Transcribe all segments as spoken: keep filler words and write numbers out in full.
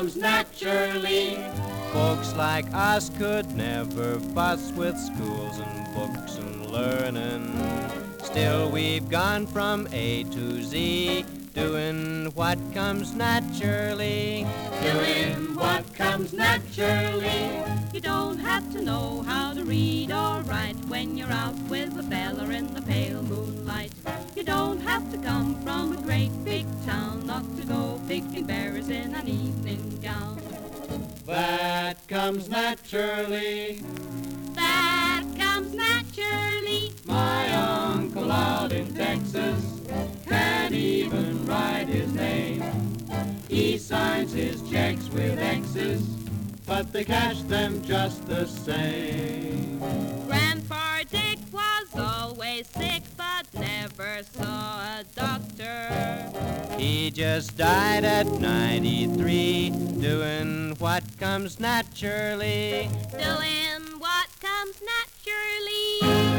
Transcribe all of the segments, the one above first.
comes naturally. Folks like us could never fuss with schools and books and learning. Still we've gone from A to Z, doing what comes naturally. Doing what comes naturally. You don't have to know how to read or write when you're out with a fella in the pale moonlight. You don't have to come from a great big town not to go picking berries in an evening gown. That comes naturally. That comes naturally. My uncle out in Texas can't even write his name. He signs his checks with X's, but they cash them just the same. Grandpa Dick was always sick but never saw a doctor. He just died at ninety-three, doing what comes naturally. Doing what comes naturally.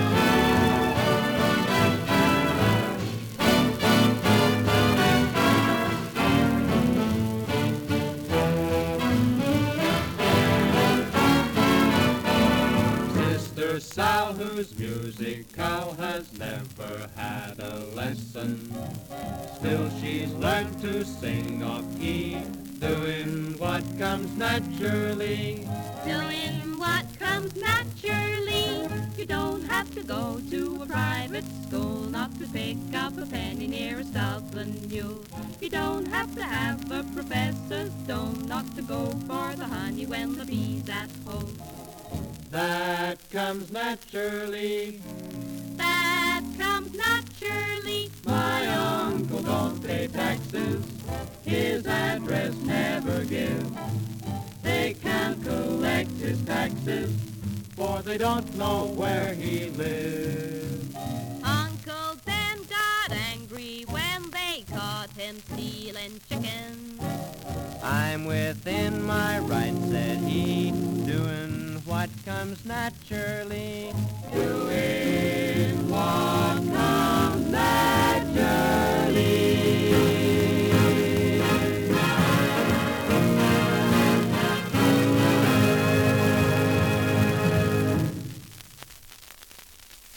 Sister Sal, whose musical has never had a lesson, still she's learned to sing off key, doing what comes naturally. Doing what comes naturally. You don't have to go to a private school not to pick up a penny near a Southland mule. You don't have to have a professor's dome not to go for the honey when the bee's at home. That comes naturally. That comes naturally. My uncle don't pay taxes, his address never give. They can't collect his taxes, for they don't know where he lives. Uncle Ben got angry when they caught him stealing chickens. I'm within my rights, said he, doing what comes naturally. Doing what